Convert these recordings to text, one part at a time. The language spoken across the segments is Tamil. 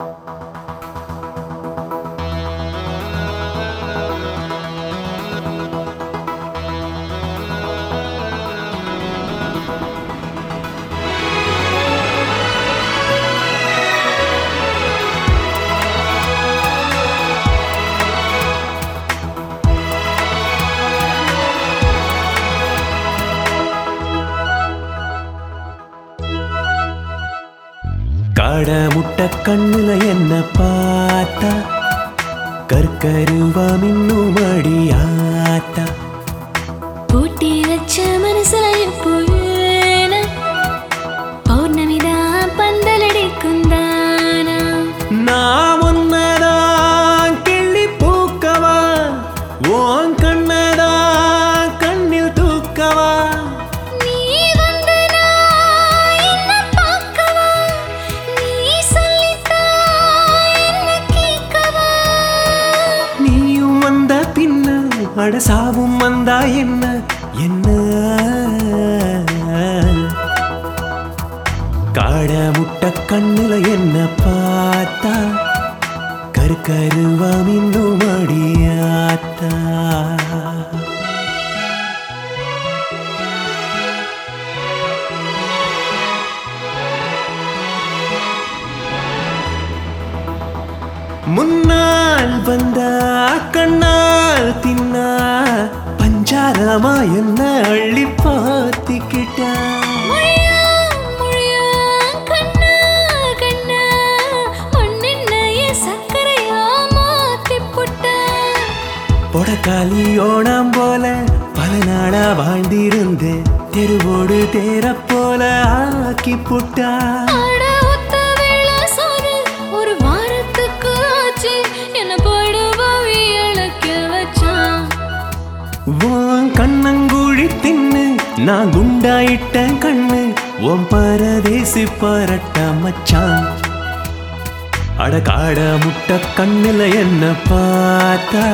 காட முட்டை கண்ணுல என்ன பார்த்தா கற்கருவா மின்னும் அடியாத்தா பூட்டி வச்ச மனசுல எப்போன பௌர்ணமிதான் பந்தலடிக்கும் தானா நான் ஒன்னதான் கிள்ளி பூக்கவா ஓன் கண்ணதான் கண்ணில் தூக்கவா நீ வந்து நான் என்ன பார்க்கவா நீ சொல்லித்தா என்ன கேட்கவா நீயும் வந்த பின்ன அடசாவும் வந்தா என்ன என்ன காட முட்டை கண்ணுல என்ன பார்த்தா கருவா மின்னும் அடியாத்தா முன்னால் வந்தா கண்ணால் தின்னா பஞ்சாரமா என்ன அள்ளி பாத்திக்கிட்டா பொடக்காலி ஓணம் போல பல நாளா வாழ்ந்திருந்து தெருவோடு தேர போல ஆக்கி புட்டா ஒரு வாரத்துக்கு ஆச்சு என்ன படுபாவி இழக்க வச்சான் உன் கண்ணங்குழி தின்னு நான் குண்டாயிட்டேன் கண்ணு உன் பரதேசி பரட்ட மச்சான் அட காட முட்டை கண்ணுல என்ன பார்த்தா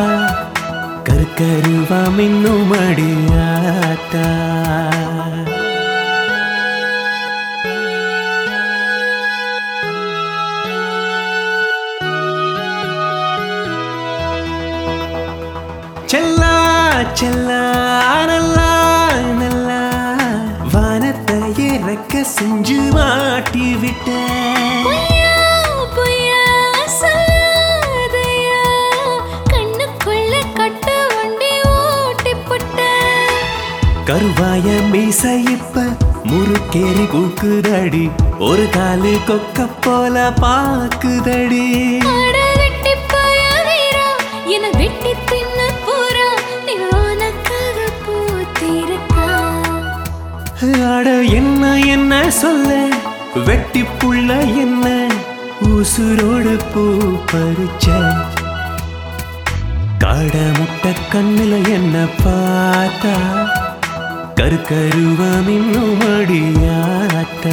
கருவா மின்னும் அடியாத்தா செல்லா செல்லா நல்லா நல்லா வானத்தை இறக்க செஞ்சு மாட்டி விட்டேன் கருவாய மீச இப்ப முறுக்கேறி கூக்குதடி ஒரு காலு கொக்க போல பாக்குதடி அட என்ன என்ன சொல்ல வெட்டி புள்ள என்ன உசுரோடு பூ பறிச்ச காட முட்டை கண்ணுல என்ன பார்த்தா கருவா மின்னும் அடியாத்தா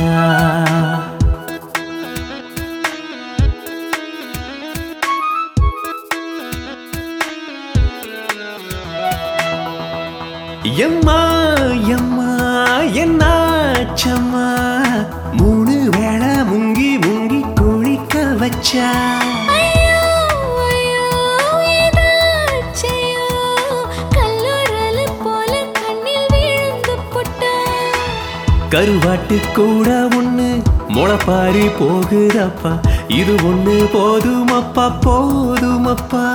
எம்மா எம்மா என்னாச்சம்மா 3 வேளை முங்கி முங்கி குளிக்க வச்சா கருவாட்டு கூட ஒண்ணு முளைப்பாரி போகுதப்பா இது ஒண்ணு போதுமப்பா போதுமப்பா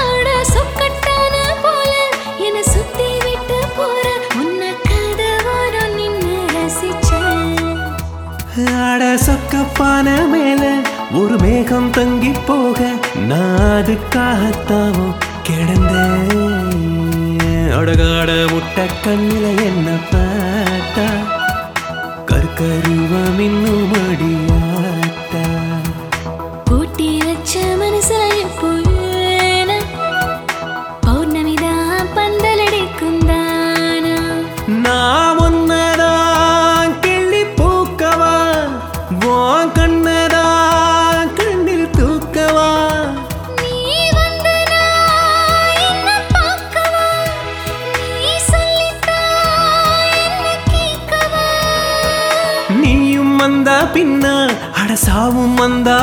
அட சொக்கப்பான மேல ஒரு மேகம் தங்கி போக நான் அதுக்காகத்தாவோ கிடந்தேன் அடகாட முட்டை கண்ணில என்ன பார்த்தா கருவா மின்னும் அடியாத்தா பூட்டி வச்ச மனசுல எப்போன பௌர்ணமிதான் பந்தலடிக்கும் தானா நான் ஒன்னதான் கிள்ளி பூக்கவா உன் கண்ணதான் கண்ணில் தூக்கவா நீ வந்து நான் என்ன பார்க்கவா நீ சொல்லித்தா என்ன கேட்கவா நீயும் வந்தா பின்ன அட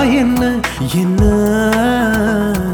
என்ன என்ன